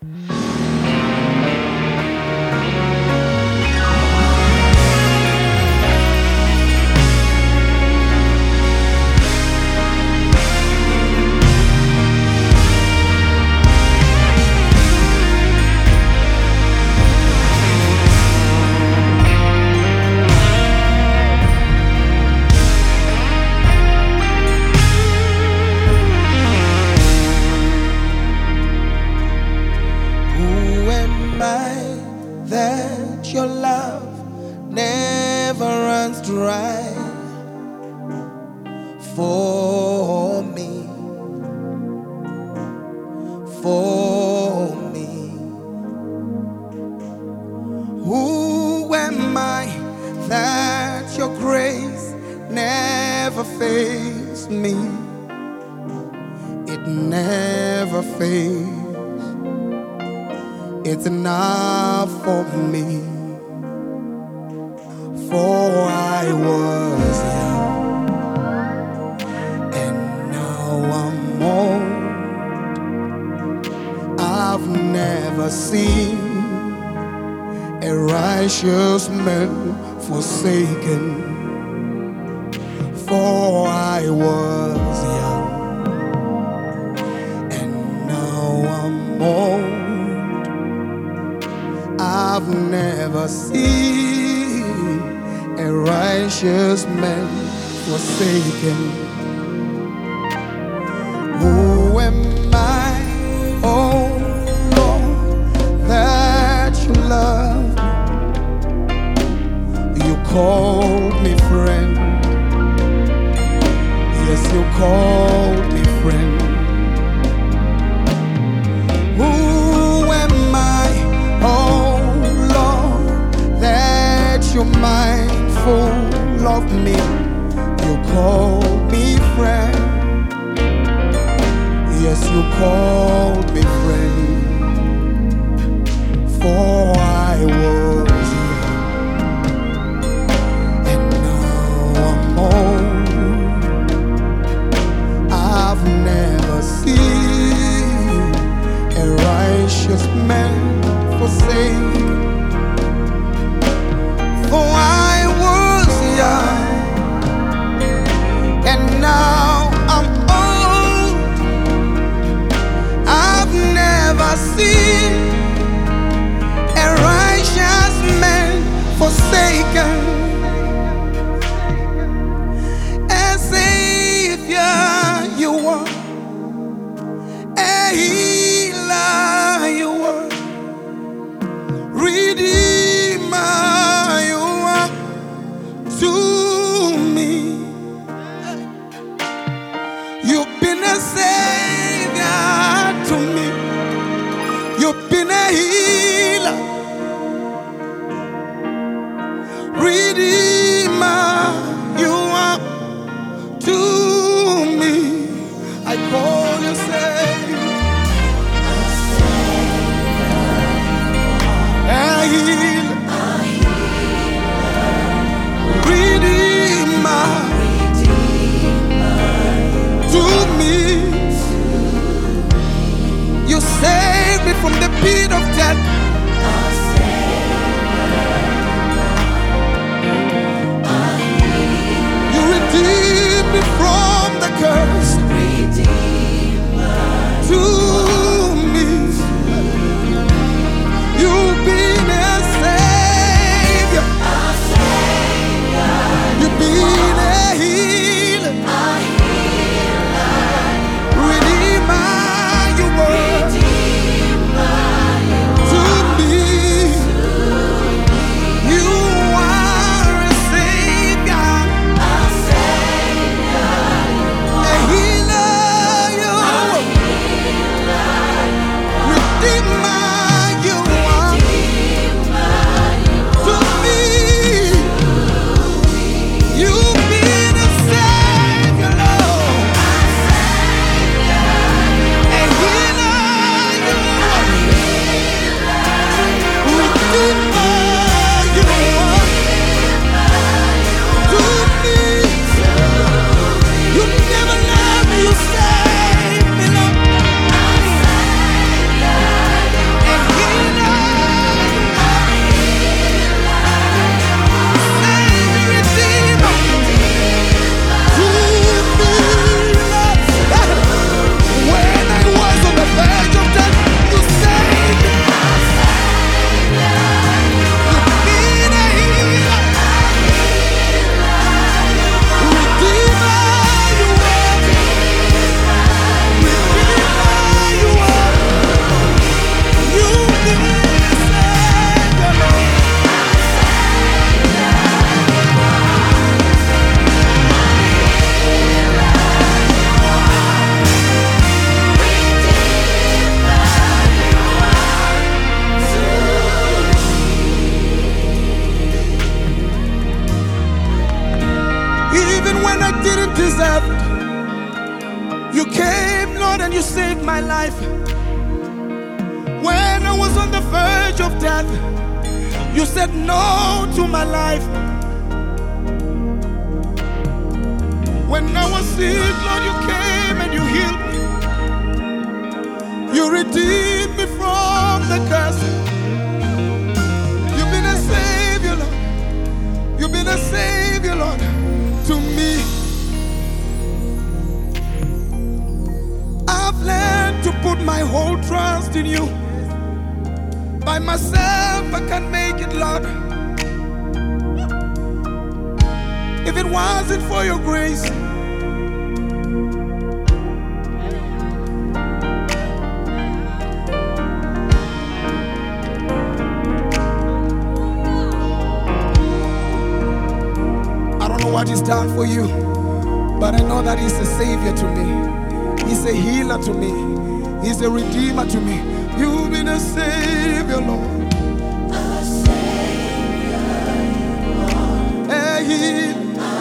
That your love never runs dry for me, for me. Who am I that your grace never fails me? It never fails. It's enough for me. For I was young, and now I'm old. I've never seen a righteous man forsaken. For I was young, and now I'm old. I've never seen a righteous man forsaken. Who am I, oh Lord, that you love? You called me friend. Yes, you called me friend. Who am I, oh you're mindful of me? You called me friend. Yes, you called me friend. For I was young, and now I'm old. I've never seen a righteous man forsaken. For I was young, and now I'm old. I've never seen a righteous man forsaken. A Savior you are, a healer you are, Redeemer to me. You've been a savior to me. You've been a healer, Redeemer you are to me. I call you Savior, a healer, Redeemer to me. You saved me from the pit of death. You redeemed me from the curse. To me, you've been a Savior. You've been a healer, Redeemer you were to me. You are a Savior, was on the verge of death, you said no to my life. When I was sick, Lord, you came and you healed me. You redeemed me from the curse. You've been a savior, Lord. You've been a savior, Lord, to me. I've learned to put my whole trust in you. By myself, I can't make it, Lord. If it wasn't for your grace, I don't know what He's done for you, but I know that He's a savior to me. He's a healer to me. He's a redeemer to me. You've been a savior, Lord. A savior, you are. A healer.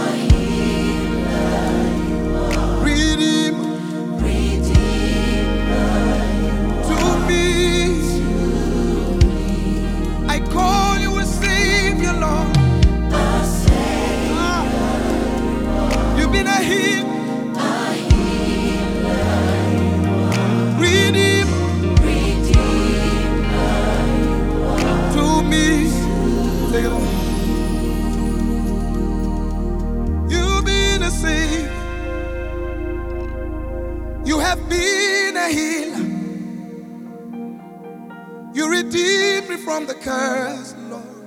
You have been a healer. You redeemed me from the curse, Lord.